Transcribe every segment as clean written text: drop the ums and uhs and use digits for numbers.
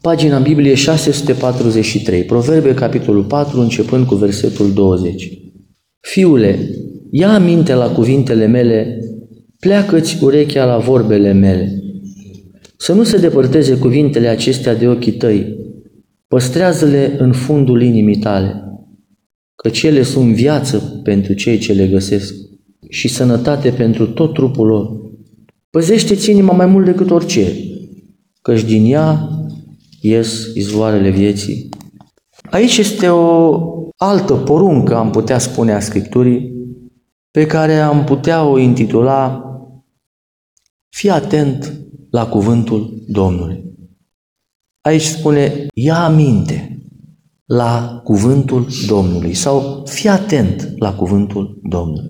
Pagina Biblie 643, Proverbe, capitolul 4, începând cu versetul 20. Fiule, ia aminte la cuvintele mele, pleacă-ți urechea la vorbele mele. Să nu se depărteze cuvintele acestea de ochii tăi, păstrează-le în fundul inimii tale, căci ele sunt viață pentru cei ce le găsesc și sănătate pentru tot trupul lor. Păzește-ți inima mai mult decât orice, căci din ea ies izvoarele vieții. Aici este o altă poruncă, am putea spune, a Scripturii, pe care am putea o intitula Fii atent la cuvântul Domnului. Aici spune, ia aminte la cuvântul Domnului sau fii atent la cuvântul Domnului.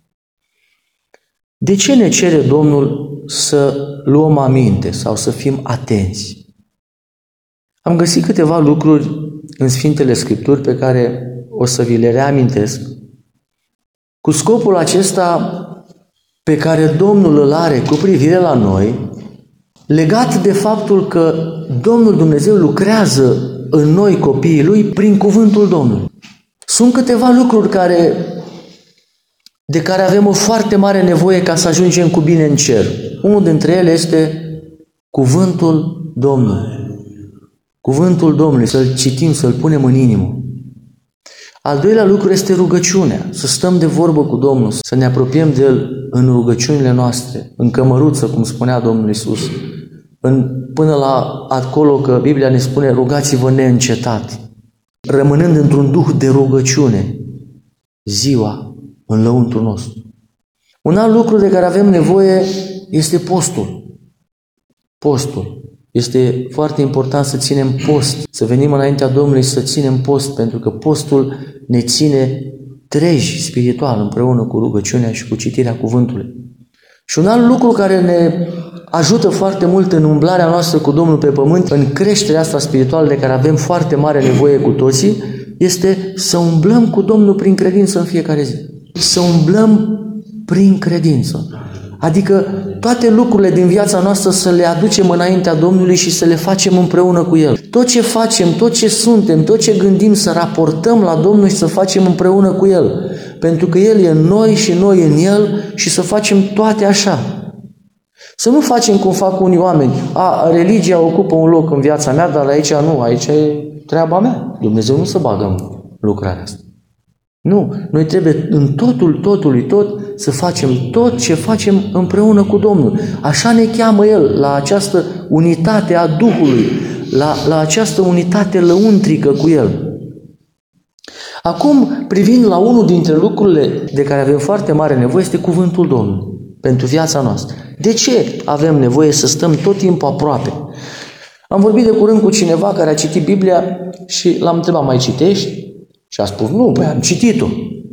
De ce ne cere Domnul să luăm aminte sau să fim atenți? Am găsit câteva lucruri în Sfintele Scripturi pe care o să vi le reamintesc, cu scopul acesta pe care Domnul îl are cu privire la noi, legat de faptul că Domnul Dumnezeu lucrează în noi, copiii Lui, prin cuvântul Domnului. Sunt câteva lucruri de care avem o foarte mare nevoie ca să ajungem cu bine în cer. Unul dintre ele este cuvântul Domnului. Cuvântul Domnului, să-l citim, să-l punem în inimă. Al doilea lucru este rugăciunea, să stăm de vorbă cu Domnul, să ne apropiem de El în rugăciunile noastre, în cămăruță, cum spunea Domnul Iisus, până la acolo că Biblia ne spune rugați-vă neîncetat, rămânând într-un duh de rugăciune ziua în lăuntrul nostru. Un alt lucru de care avem nevoie este postul. Postul. Este foarte important să ținem post, să venim înaintea Domnului să ținem post, pentru că postul ne ține treji spiritual împreună cu rugăciunea și cu citirea cuvântului. Și un alt lucru care ne ajută foarte mult în umblarea noastră cu Domnul pe pământ, în creșterea asta spirituală de care avem foarte mare nevoie cu toții, este să umblăm cu Domnul prin credință în fiecare zi. Să umblăm prin credință. Adică toate lucrurile din viața noastră să le aducem înaintea Domnului și să le facem împreună cu El. Tot ce facem, tot ce suntem, tot ce gândim, să raportăm la Domnul și să facem împreună cu El. Pentru că El e în noi și noi în El și să facem toate așa. Să nu facem cum fac unii oameni. Religia ocupă un loc în viața mea, dar aici nu, aici e treaba mea. Dumnezeu nu se bagă în lucrarea asta. Nu, noi trebuie în totului tot să facem tot ce facem împreună cu Domnul. Așa ne cheamă El, la această unitate a Duhului, la această unitate lăuntrică cu El. Acum, privind la unul dintre lucrurile de care avem foarte mare nevoie, este cuvântul Domnului pentru viața noastră. De ce avem nevoie să stăm tot timpul aproape? Am vorbit de curând cu cineva care a citit Biblia și l-am întrebat, mai citești? Și a spus, nu, am citit-o.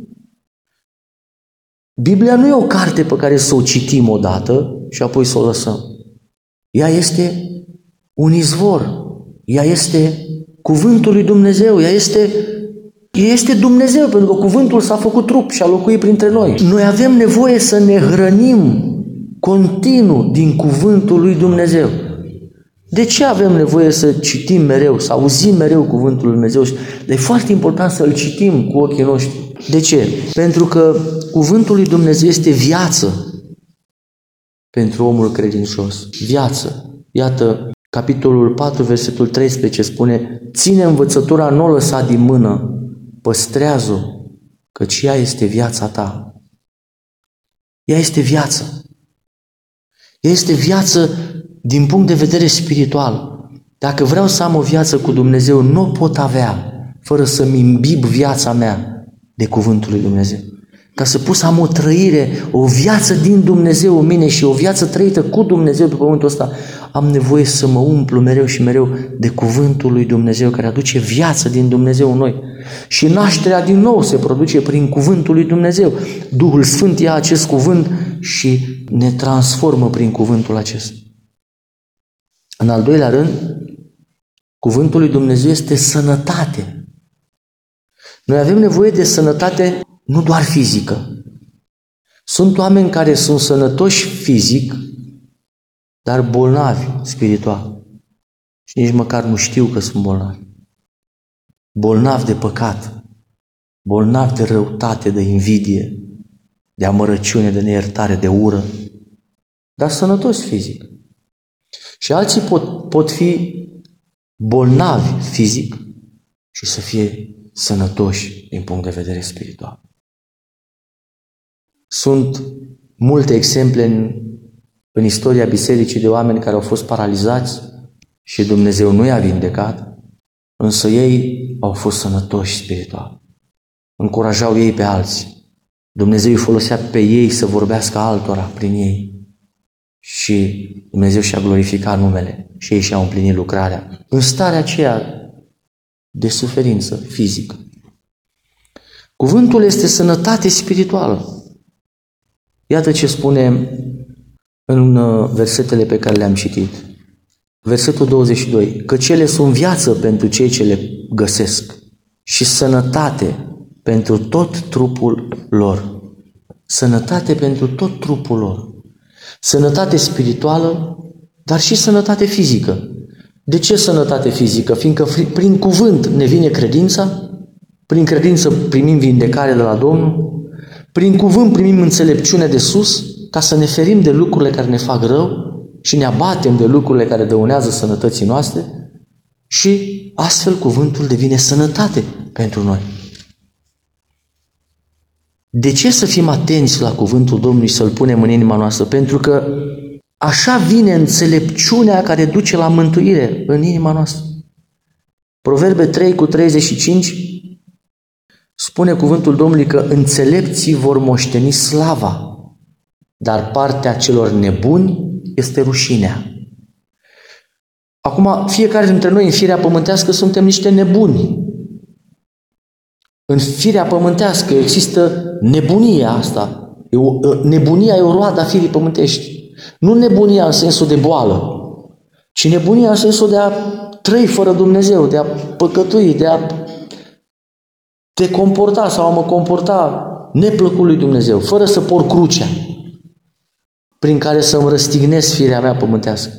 Biblia nu e o carte pe care să o citim odată și apoi să o lăsăm. Ea este un izvor. Ea este cuvântul lui Dumnezeu. Ea este Dumnezeu, pentru că cuvântul s-a făcut trup și a locuit printre noi. Noi avem nevoie să ne hrănim continuu din cuvântul lui Dumnezeu. De ce avem nevoie să citim mereu, să auzim mereu cuvântul lui Dumnezeu? Dar e foarte important să-l citim cu ochii noștri. De ce? Pentru că cuvântul lui Dumnezeu este viață pentru omul credincios. Viață. Iată, capitolul 4, versetul 13 spune: ține învățătura, nu o lăsa din mână, păstrează-o, căci ea este viața ta. Ea este viață. Ea este viață din punct de vedere spiritual. Dacă vreau să am o viață cu Dumnezeu, nu o pot avea fără să-mi imbib viața mea de cuvântul lui Dumnezeu. Ca să pot să am o trăire, o viață din Dumnezeu în mine și o viață trăită cu Dumnezeu pe pământul ăsta, am nevoie să mă umplu mereu și mereu de cuvântul lui Dumnezeu, care aduce viață din Dumnezeu în noi. Și nașterea din nou se produce prin cuvântul lui Dumnezeu. Duhul Sfânt ia acest cuvânt și ne transformă prin cuvântul acesta. În al doilea rând, cuvântul lui Dumnezeu este sănătate. Noi avem nevoie de sănătate nu doar fizică. Sunt oameni care sunt sănătoși fizic, dar bolnavi spiritual. și nici măcar nu știu că sunt bolnavi. Bolnavi de păcat, bolnavi de răutate, de invidie, de amărăciune, de neiertare, de ură, dar sănătoși fizic. Și alții pot fi bolnavi fizic și să fie sănătoși din punct de vedere spiritual. Sunt multe exemple în istoria bisericii de oameni care au fost paralizați și Dumnezeu nu i-a vindecat, însă ei au fost sănătoși spiritual. Încurajau ei pe alții. Dumnezeu îi folosea pe ei să vorbească altora prin ei. Și Dumnezeu și-a glorificat numele și ei și-au împlinit lucrarea în starea aceea de suferință fizică. Cuvântul este sănătate spirituală. Iată ce spune în versetele pe care le-am citit. Versetul 22. Că cele sunt viață pentru cei ce le găsesc și sănătate pentru tot trupul lor. Sănătate pentru tot trupul lor. Sănătate spirituală, dar și sănătate fizică. De ce sănătate fizică? Fiindcă prin cuvânt ne vine credința, prin credință primim vindecare de la Domnul, prin cuvânt primim înțelepciune de sus, ca să ne ferim de lucrurile care ne fac rău și ne abatem de lucrurile care dăunează sănătății noastre și astfel cuvântul devine sănătate pentru noi. De ce să fim atenți la cuvântul Domnului și să-l punem în inima noastră? Pentru că așa vine înțelepciunea care duce la mântuire în inima noastră. Proverbe 3:35 spune cuvântul Domnului că înțelepții vor moșteni slava, dar partea celor nebuni este rușinea. Acum, fiecare dintre noi în firea pământească suntem niște nebuni. În firea pământească există nebunia asta. Nebunia e o roadă a firii pământești. Nu nebunia în sensul de boală, ci nebunia în sensul de a trăi fără Dumnezeu, de a păcătui, de a te comporta sau a mă comporta neplăcut lui Dumnezeu, fără să por crucea prin care să-mi răstignesc firea mea pământească.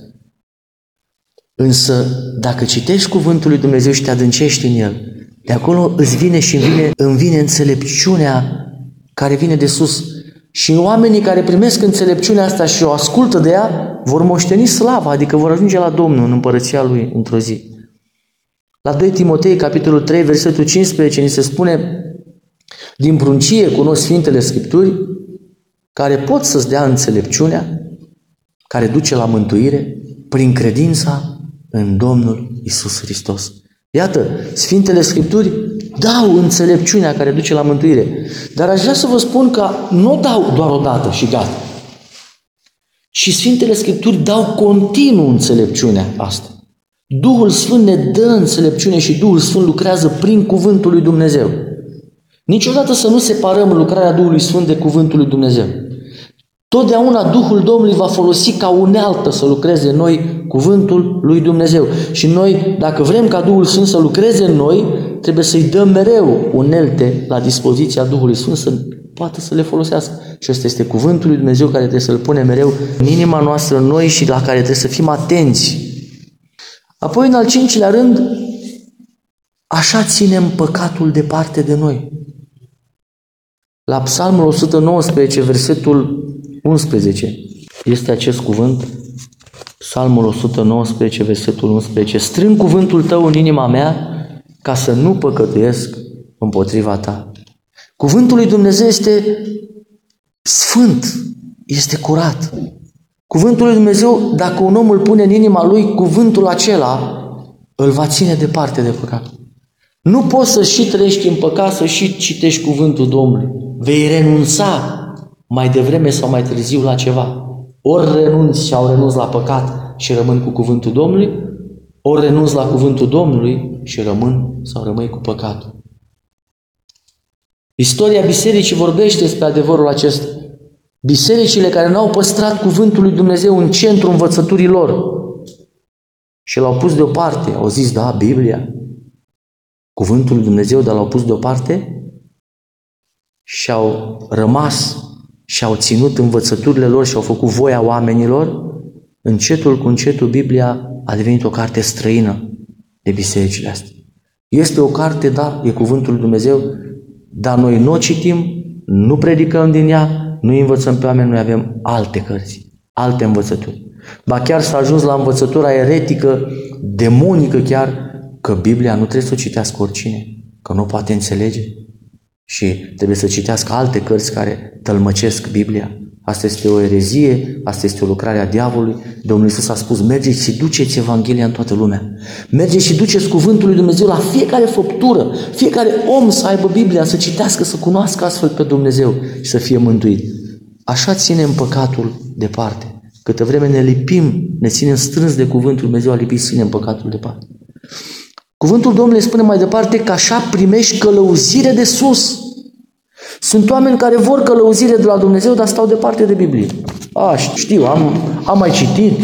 Însă, dacă citești cuvântul lui Dumnezeu și te adâncești în el, de acolo îmi vine înțelepciunea care vine de sus. Și oamenii care primesc înțelepciunea asta și o ascultă de ea, vor moșteni slava, adică vor ajunge la Domnul în împărăția Lui într-o zi. La 2 Timotei, capitolul 3, versetul 15, ni se spune: din pruncie cunosc Sfintele Scripturi, care pot să-ți dea înțelepciunea, care duce la mântuire, prin credința în Domnul Iisus Hristos. Iată, Sfintele Scripturi dau înțelepciunea care duce la mântuire. Dar aș vrea să vă spun că nu o dau doar o dată și gata. Și Sfintele Scripturi dau continuu înțelepciunea asta. Duhul Sfânt ne dă înțelepciune și Duhul Sfânt lucrează prin cuvântul lui Dumnezeu. Niciodată să nu separăm lucrarea Duhului Sfânt de cuvântul lui Dumnezeu. Totdeauna Duhul Domnului va folosi ca unealtă să lucreze în noi cuvântul lui Dumnezeu. Și noi, dacă vrem ca Duhul Sfânt să lucreze în noi, trebuie să-i dăm mereu unelte la dispoziția Duhului Sfânt să poată să le folosească. Și ăsta este cuvântul lui Dumnezeu care trebuie să-l punem mereu în inima noastră noi și la care trebuie să fim atenți. Apoi, în al 5-lea rând, așa ținem păcatul departe de noi. La Psalmul 119, versetul 11, este acest cuvânt, Psalmul 119, versetul 11, strâng cuvântul tău în inima mea ca să nu păcătuiesc împotriva ta. Cuvântul lui Dumnezeu este sfânt, este curat. Cuvântul lui Dumnezeu, dacă un om îl pune în inima lui, cuvântul acela îl va ține departe de păcat. Nu poți să și trăiești în păcat, să și citești cuvântul Domnului. Vei renunța mai devreme sau mai târziu la ceva. Ori renunți și au renunț la păcat și rămân cu cuvântul Domnului, ori renunț la cuvântul Domnului și rămâi cu păcatul. Istoria bisericii vorbește despre adevărul acesta. Bisericile care n-au păstrat cuvântul lui Dumnezeu în centrul învățăturii lor și l-au pus deoparte, au zis, da, Biblia, cuvântul lui Dumnezeu, dar l-au pus deoparte și au rămas și au ținut învățăturile lor și au făcut voia oamenilor, încetul cu încetul Biblia a devenit o carte străină de bisericile astea. Este o carte, da, e cuvântul lui Dumnezeu, dar noi nu o citim, nu predicăm din ea, nu învățăm pe oameni, noi avem alte cărți, alte învățături. Ba chiar s-a ajuns la învățătura eretică, demonică chiar, că Biblia nu trebuie să o citească oricine, că nu poate înțelege și trebuie să citească alte cărți care tălmăcesc Biblia. Asta este o erezie, asta este o lucrare a diavolului. Domnul Iisus a spus, mergeți și duceți Evanghelia în toată lumea. Mergeți și duceți cuvântul lui Dumnezeu la fiecare făptură, fiecare om să aibă Biblia, să citească, să cunoască astfel pe Dumnezeu și să fie mântuit. Așa ținem păcatul departe. Câtă vreme ne lipim, ne ținem strâns de cuvântul lui Dumnezeu, a lipit, ținem păcatul departe. Cuvântul Domnului spune mai departe că așa primești călăuzire de sus. Sunt oameni care vor călăuzire de la Dumnezeu, dar stau departe de Biblie. Știu, am mai citit.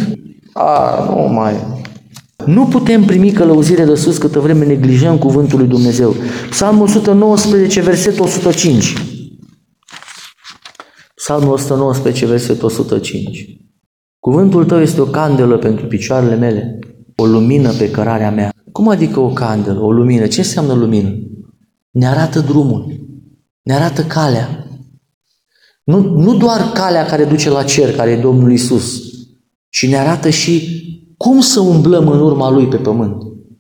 Nu putem primi călăuzire de sus câtă vreme neglijăm cuvântul lui Dumnezeu. Psalmul 119, versetul 105. Psalmul 119, versetul 105. Cuvântul tău este o candelă pentru picioarele mele, o lumină pe cărarea mea. Cum adică o candelă, o lumină? Ce înseamnă lumină? Ne arată drumul, ne arată calea. Nu doar calea care duce la cer, care e Domnul Iisus, ci ne arată și cum să umblăm în urma Lui pe pământ.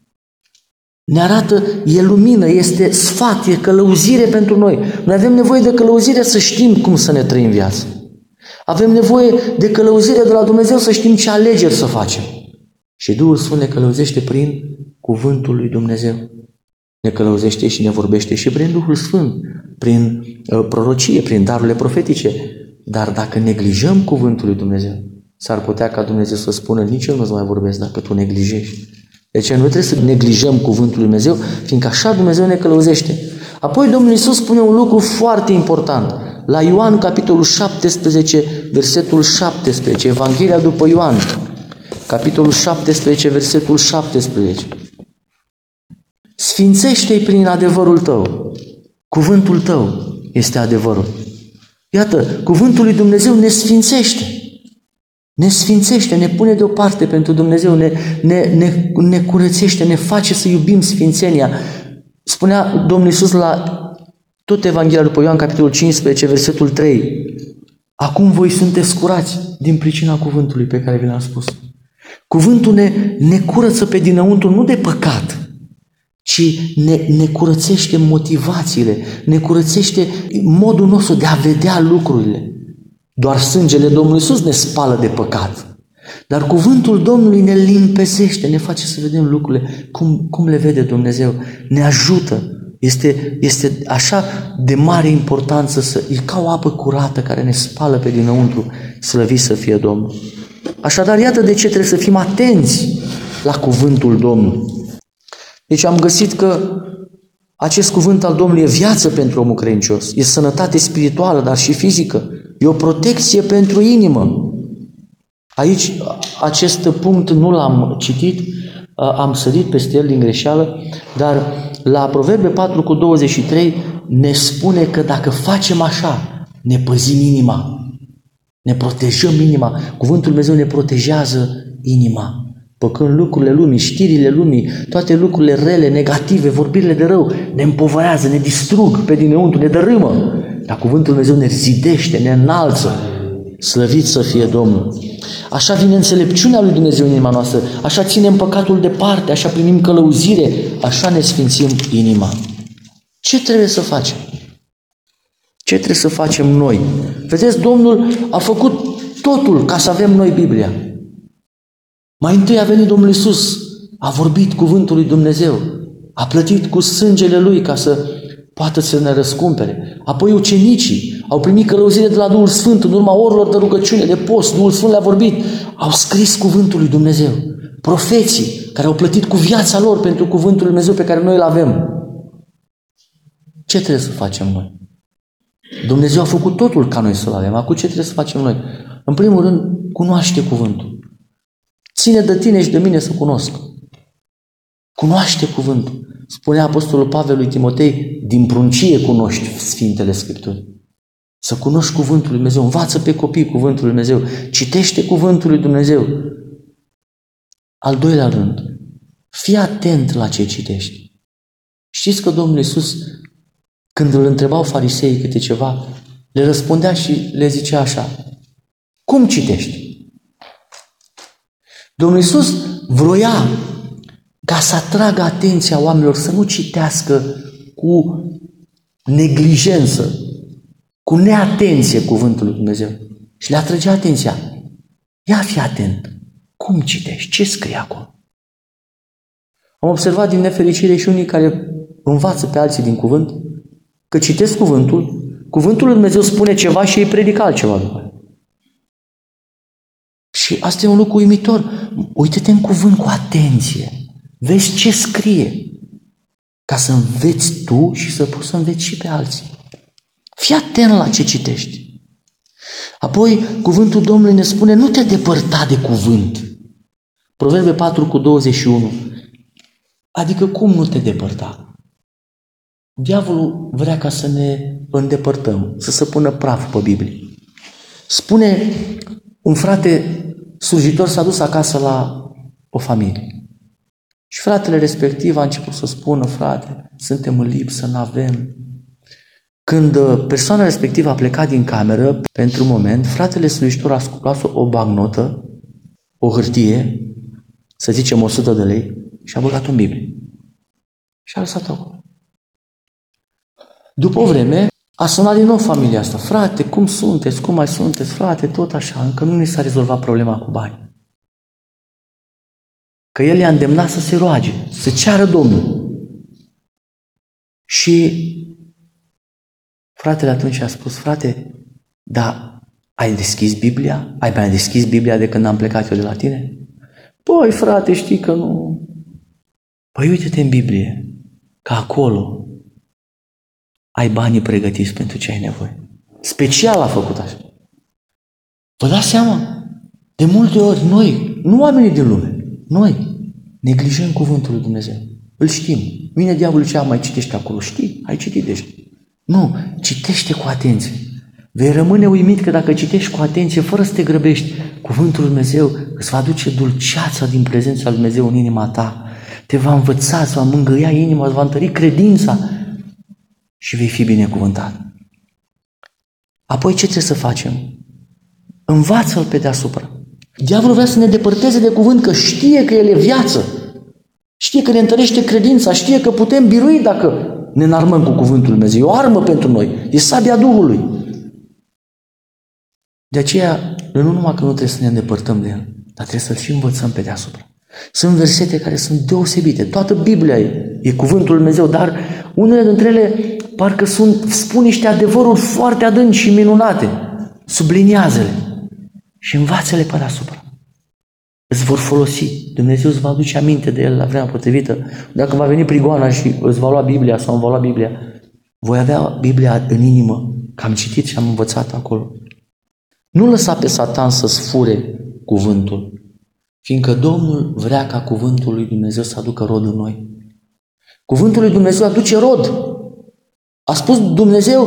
Ne arată, e lumină, este sfat, e călăuzire pentru noi. Noi avem nevoie de călăuzire să știm cum să ne trăim viața. Avem nevoie de călăuzire de la Dumnezeu să știm ce alegeri să facem. Și Duhul Sfânt ne călăuzește prin cuvântul lui Dumnezeu. Ne călăuzește și ne vorbește și prin Duhul Sfânt, prin prorocie, prin darurile profetice. Dar dacă neglijăm cuvântul lui Dumnezeu, s-ar putea ca Dumnezeu să spună, nici eu nu-ți mai vorbesc dacă tu neglijești. Deci noi trebuie să neglijăm cuvântul lui Dumnezeu, fiindcă așa Dumnezeu ne călăuzește. Apoi Domnul Iisus spune un lucru foarte important. La Ioan, capitolul 17, versetul 17, Evanghelia după Ioan, capitolul 17, versetul 17. Sfințește-i prin adevărul tău. Cuvântul tău este adevărul. Iată, cuvântul lui Dumnezeu ne sfințește. Ne sfințește, ne pune deoparte pentru Dumnezeu, ne curățește, ne face să iubim sfințenia. Spunea Domnul Iisus la tot Evanghelia după Ioan, capitolul 15, versetul 3. Acum voi sunteți curați din pricina cuvântului pe care vi l-am spus. Cuvântul ne curăță pe dinăuntru, nu de păcat, ci ne curățește motivațiile, ne curățește modul nostru de a vedea lucrurile. Doar sângele Domnului Iisus ne spală de păcat. Dar cuvântul Domnului ne limpezește, ne face să vedem lucrurile cum le vede Dumnezeu. Ne ajută. Este așa de mare importanță, e ca o apă curată care ne spală pe dinăuntru, slăvit să fie Domnul. Așadar, iată de ce trebuie să fim atenți la cuvântul Domnului. Deci am găsit că acest cuvânt al Domnului e viață pentru omul credincios, e sănătate spirituală, dar și fizică, e o protecție pentru inimă. Aici, acest punct nu l-am citit, am sărit peste el din greșeală, dar la Proverbe 4:23 ne spune că dacă facem așa, ne păzim inima, ne protejăm inima. Cuvântul Dumnezeu ne protejează inima. Păcând lucrurile lumii, știrile lumii, toate lucrurile rele, negative, vorbirile de rău, ne împovărează, ne distrug pe dinăuntru, ne dărâmă. Dar cuvântul Dumnezeu ne zidește, ne înalță. Slăvit să fie Domnul. Așa vine înțelepciunea lui Dumnezeu în inima noastră, așa ținem păcatul departe, așa primim călăuzire, așa ne sfințim inima. Ce trebuie să facem? Ce trebuie să facem noi? Vedeți, Domnul a făcut totul ca să avem noi Biblia. Mai întâi a venit Domnul Iisus, a vorbit cuvântul lui Dumnezeu, a plătit cu sângele Lui ca să poată să ne răscumpere. Apoi ucenicii au primit călăuzire de la Duhul Sfânt în urma orilor de rugăciune, de post. Duhul Sfânt le-a vorbit. Au scris cuvântul lui Dumnezeu. Profeții care au plătit cu viața lor pentru cuvântul lui Dumnezeu pe care noi îl avem. Ce trebuie să facem noi? Dumnezeu a făcut totul ca noi să-l avem. Acum ce trebuie să facem noi? În primul rând, cunoaște cuvântul. Ține de tine și de mine să cunosc. Cunoaște cuvântul. Spunea Apostolul Pavel lui Timotei, din pruncie cunoști Sfintele Scripturi. Să cunoști cuvântul lui Dumnezeu. Învață pe copii cuvântul lui Dumnezeu. Citește cuvântul lui Dumnezeu. Al doilea rând, fii atent la ce citești. Știți că Domnul Iisus, când îl întrebau fariseii câte ceva, le răspundea și le zicea așa: cum citești? Domnul Iisus vroia ca să atragă atenția oamenilor să nu citească cu neglijență, cu neatenție cuvântul lui Dumnezeu. Și le atrăgea atenția. Ia fi atent. Cum citești? Ce scrie acolo? Am observat din nefericire și unii care învață pe alții din cuvânt că citesc cuvântul lui Dumnezeu spune ceva și ei predică altceva după. Și asta e un lucru uimitor. Uită-te în cuvânt cu atenție. Vezi ce scrie. Ca să înveți tu și să poți să înveți și pe alții. Fii atent la ce citești. Apoi, cuvântul Domnului ne spune: nu te depărta de cuvânt. Proverbe 4:21. Adică cum nu te depărta? Diavolul vrea ca să ne îndepărtăm, să se pună praf pe Biblie. Spune un frate slujitor s-a dus acasă la o familie. Și fratele respectiv a început să spună: frate, suntem în lipsă, n-avem. Când persoana respectivă a plecat din cameră, pentru un moment, fratele slujitor a sculat o bagnotă, o hârtie, să zicem 100 de lei, și a băgat-o în Biblie. Și a lăsat-o acolo. După o vreme, a sunat din nou familia asta: frate, cum sunteți? Cum mai sunteți? Frate, tot așa, încă nu ni s-a rezolvat problema cu bani. Că el i-a îndemnat să se roage, să ceară Domnul. Și fratele atunci a spus: frate, da, ai deschis Biblia? Ai mai deschis Biblia de când am plecat eu de la tine? Păi, frate, știi că nu. Păi uite-te în Biblie, că acolo ai banii pregătiți pentru ce ai nevoie. Special a făcut așa. Vă dați seama? De multe ori noi, nu oamenii din lume, noi neglijăm cuvântul lui Dumnezeu. Îl știm. Vine diavolul și mai citește acolo. Știi? Ai citit deja. Nu, citește cu atenție. Vei rămâne uimit că dacă citești cu atenție, fără să te grăbești, cuvântul lui Dumnezeu îți va aduce dulceața din prezența lui Dumnezeu în inima ta. Te va învăța, îți va mângâia inima, îți va întări credința și vei fi binecuvântat. Apoi ce trebuie să facem? Învață-l pe deasupra. Diavolul vrea să ne depărteze de cuvânt, că știe că el e viață. Știe că ne întărește credința, știe că putem birui dacă ne înarmăm cu cuvântul lui Dumnezeu. E o armă pentru noi, e sabia Duhului. De aceea, nu numai că nu trebuie să ne îndepărtăm de el, dar trebuie să-l și învățăm pe deasupra. Sunt versete care sunt deosebite. Toată Biblia e cuvântul lui Dumnezeu, dar unele dintre ele parcă spun niște adevăruri foarte adânci și minunate. Subliniază-le și învață-le pe deasupra. Îți vor folosi. Dumnezeu îți va aduce aminte de el la vremea potrivită. Dacă va veni prigoana și îți va lua Biblia sau îmi va lua Biblia, voi avea Biblia în inimă, că am citit și am învățat acolo. Nu lăsa pe Satan să-ți fure cuvântul, fiindcă Domnul vrea ca cuvântul lui Dumnezeu să aducă rod în noi. Cuvântul lui Dumnezeu aduce rod. A spus Dumnezeu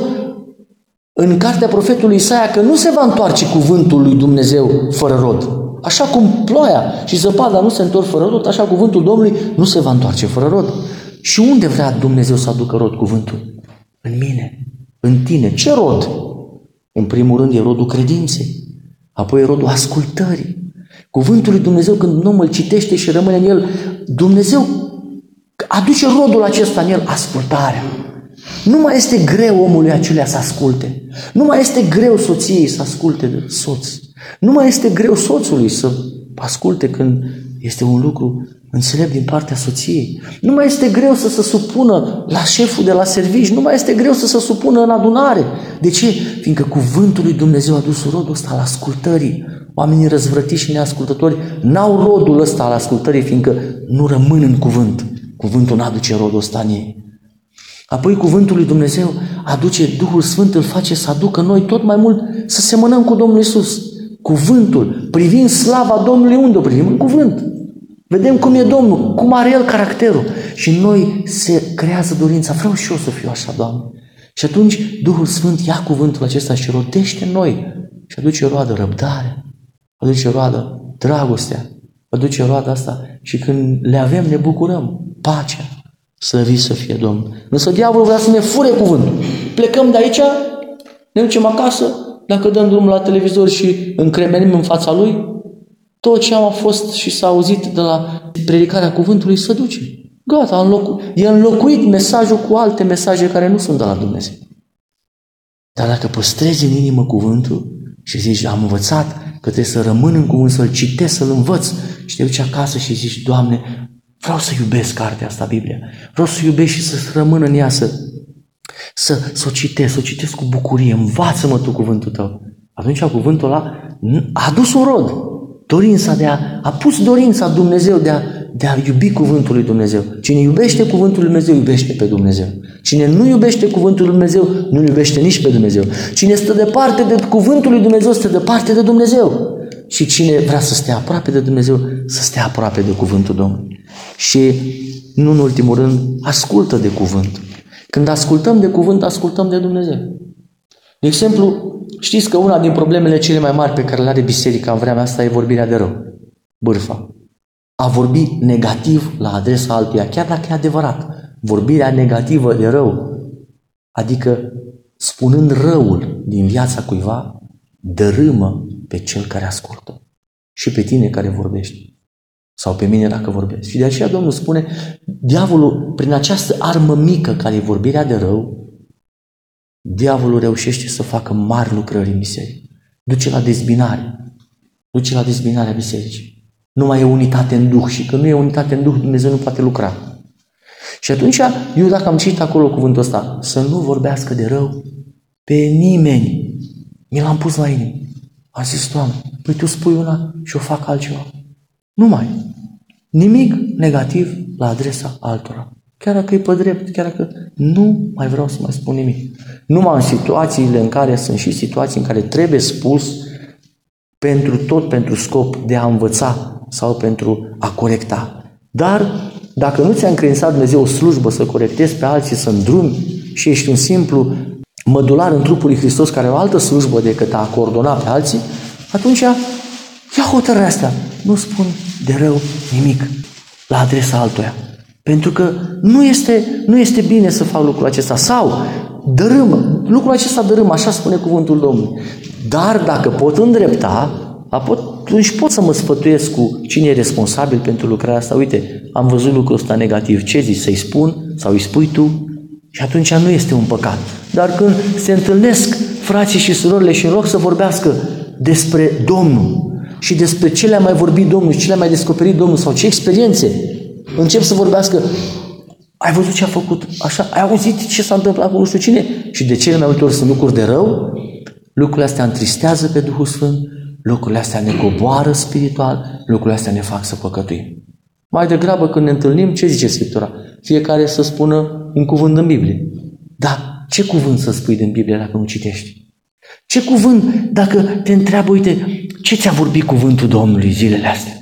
în cartea profetului Isaia că nu se va întoarce cuvântul lui Dumnezeu fără rod. Așa cum ploaia și zăpada nu se întorc fără rod, așa cuvântul Domnului nu se va întoarce fără rod. Și unde vrea Dumnezeu să aducă rod cuvântul? În mine, în tine. Ce rod? În primul rând e rodul credinței, apoi e rodul ascultării. Cuvântul lui Dumnezeu, când un om îl citește și rămâne în el, Dumnezeu aduce rodul acesta în el, ascultarea. Nu mai este greu omului acelea să asculte. Nu mai este greu soției să asculte de soț. Nu mai este greu soțului să asculte când este un lucru înțelept din partea soției. Nu mai este greu să se supună la șeful de la servici. Nu mai este greu să se supună în adunare. De ce? Fiindcă cuvântul lui Dumnezeu a dus rodul ăsta al ascultării. Oamenii răzvrătiți și neascultători n-au rodul ăsta al ascultării, fiindcă nu rămân în cuvânt. Cuvântul n-aduce rodul ăsta în ei. Apoi cuvântul lui Dumnezeu aduce, Duhul Sfânt îl face să aducă noi tot mai mult să semănăm cu Domnul Iisus. Cuvântul, privind slava Domnului, unde o privim? În cuvânt. Vedem cum e Domnul, cum are El caracterul. Și în noi se creează dorința, vreau și eu să fiu așa, Doamne. Și atunci Duhul Sfânt ia cuvântul acesta și rodește în noi și aduce roadă răbdare, aduce roadă dragostea, aduce roada asta și când le avem ne bucurăm. Pacea, slăvit să fie Domnul. Însă diavolul vrea să ne fure cuvântul. Plecăm de aici, ne ducem acasă, dacă dăm drumul la televizor și încremenim în fața lui, tot ce am fost și s-a auzit de la predicarea cuvântului se duce. Gata, e înlocuit mesajul cu alte mesaje care nu sunt de la Dumnezeu. Dar dacă păstrezi în inimă cuvântul și zici, am învățat că trebuie să rămân în cuvânt, să-l citesc, să-l învăț și te duci acasă și zici, Doamne, vreau să iubesc cartea asta, Biblia. Vreau să iubesc și să rămân în ea, să o citesc cu bucurie. Învață-mă tu cuvântul tău. Atunci cuvântul ăla a adus un rod. Dorința a pus dorința Dumnezeu de a iubi cuvântul lui Dumnezeu. Cine iubește cuvântul lui Dumnezeu, iubește pe Dumnezeu. Cine nu iubește cuvântul lui Dumnezeu, nu iubește nici pe Dumnezeu. Cine stă departe de cuvântul lui Dumnezeu, stă departe de Dumnezeu. Și cine vrea să stea aproape de Dumnezeu, să stea aproape de cuvântul Domnului. Și, nu în ultimul rând, ascultă de cuvânt. Când ascultăm de cuvânt, ascultăm de Dumnezeu. De exemplu, știți că una din problemele cele mai mari pe care le are biserica în vremea asta e vorbirea de rău. Bârfa. A vorbi negativ la adresa altuia, chiar dacă e adevărat. Vorbirea negativă de rău, adică spunând răul din viața cuiva, dărâmă pe cel care ascultă. Și pe tine care vorbești. Sau pe mine dacă vorbesc. Și de aceea Domnul spune, diavolul, prin această armă mică care e vorbirea de rău, diavolul reușește să facă mari lucrări în biserică. Duce la dezbinare. Duce la dezbinarea bisericii. Nu mai e unitate în Duh și când nu e unitate în Duh, Dumnezeu nu poate lucra. Și atunci, eu dacă am citit acolo cuvântul ăsta, să nu vorbească de rău pe nimeni. Mi l-am pus la inimă. Am zis, Doamne, păi Tu spui una și o fac altceva. Nu mai. Nimic negativ la adresa altora. Chiar dacă e pe drept, chiar dacă nu mai vreau să mai spun nimic. Numai în situațiile în care sunt și situații în care trebuie spus pentru scop de a învăța sau pentru a corecta. Dar dacă nu ți-a încredințat Dumnezeu o slujbă să corectezi pe alții, să îndrumi și ești un simplu mădular în trupul lui Hristos care are o altă slujbă decât a coordona pe alții, atunci ia hotărârea asta. Nu spun de rău nimic la adresa altuia. Pentru că nu este bine să fac lucrul acesta. Sau dărâmă. Lucrul acesta dărâmă, așa spune cuvântul Domnului. Dar dacă pot îndrepta, atunci pot să mă sfătuiesc cu cine e responsabil pentru lucrarea asta. Uite, am văzut lucrul ăsta negativ. Ce zici? Să-i spun sau îi spui tu? Și atunci nu este un păcat. Dar când se întâlnesc frații și surorile și în loc să vorbească despre Domnul și despre ce le-a mai vorbit Domnul și ce le-a mai descoperit Domnul sau ce experiențe, încep să vorbească, ai văzut ce a făcut așa, ai auzit ce s-a întâmplat cu nu știu cine? Și de cele mai multe ori sunt lucruri de rău, lucrurile astea întristează pe Duhul Sfânt, lucrurile astea ne coboară spiritual, lucrurile astea ne fac să păcătuim. Mai degrabă când ne întâlnim, ce zice Scriptura? Fiecare să spună un cuvânt din Biblie. Da, ce cuvânt să spui din Biblie dacă nu citești? Ce cuvânt, dacă te întreabă, uite, ce ți-a vorbit cuvântul Domnului zilele astea?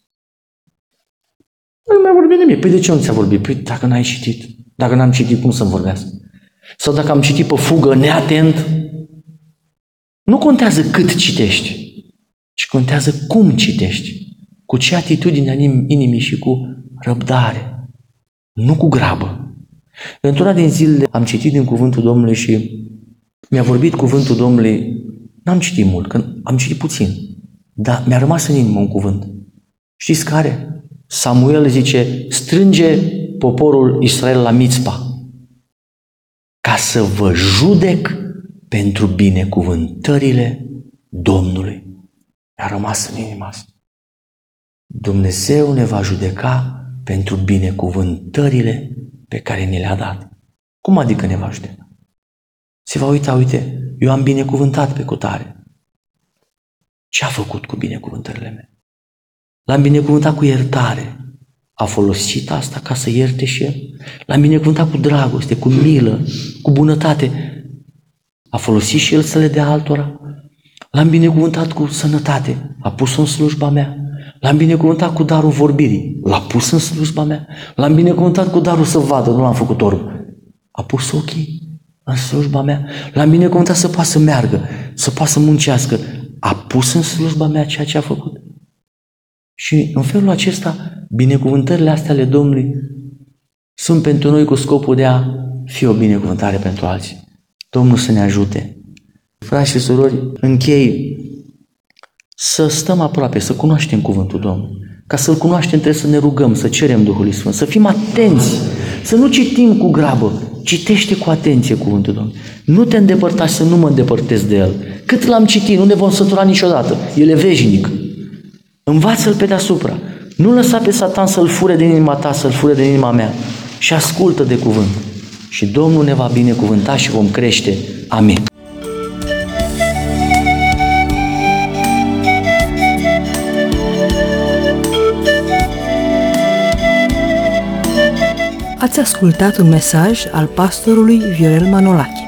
Nu mi-a vorbit nimic. Păi de ce nu ți-a vorbit? Păi dacă n-ai citit. Dacă n-am citit, cum să-mi vorbească? Sau dacă am citit pe fugă, neatent, nu contează cât citești, ci contează cum citești. Cu ce atitudine a inimii și cu răbdare. Nu cu grabă. Într-una din zilele am citit din cuvântul Domnului și mi-a vorbit cuvântul Domnului. N-am citit mult, că am citit puțin. Dar mi-a rămas în inimă un cuvânt. Știți care? Samuel zice, strânge poporul Israel la Mițpa ca să vă judec pentru binecuvântările Domnului. Mi-a rămas în inima asta. Dumnezeu ne va judeca pentru binecuvântările pe care ni le-a dat. Cum adică ne va judeca? Se va uita, uite, eu am binecuvântat pe cutare. Ce a făcut cu binecuvântările mele? L-am binecuvântat cu iertare. A folosit asta ca să ierte și el? L-am binecuvântat cu dragoste, cu milă, cu bunătate. A folosit și el să le dea altora? L-am binecuvântat cu sănătate. A pus în slujba mea. L-am binecuvântat cu darul vorbirii. L-a pus în slujba mea. L-am binecuvântat cu darul să vadă. Nu l-am făcut orb. A pus ochii în slujba mea. L-am binecuvântat să poată să meargă, să poată să muncească. A pus în slujba mea ceea ce a făcut. Și în felul acesta, binecuvântările astea ale Domnului sunt pentru noi cu scopul de a fi o binecuvântare pentru alții. Domnul să ne ajute. Frați și surori, închei să stăm aproape, să cunoaștem cuvântul Domnului. Ca să-L cunoaștem trebuie să ne rugăm, să cerem Duhului Sfânt, să fim atenți, să nu citim cu grabă, citește cu atenție cuvântul Domnului. Nu te îndepărta, să nu mă îndepărtez de El. Cât l-am citit, nu ne vom sătura niciodată. El e veșnic. Învață-L pe deasupra. Nu lăsa pe Satan să-L fure din inima ta, să-L fure din inima mea. Și ascultă de cuvânt. Și Domnul ne va binecuvânta și vom crește. Amin. Ați ascultat un mesaj al pastorului Viorel Manolache.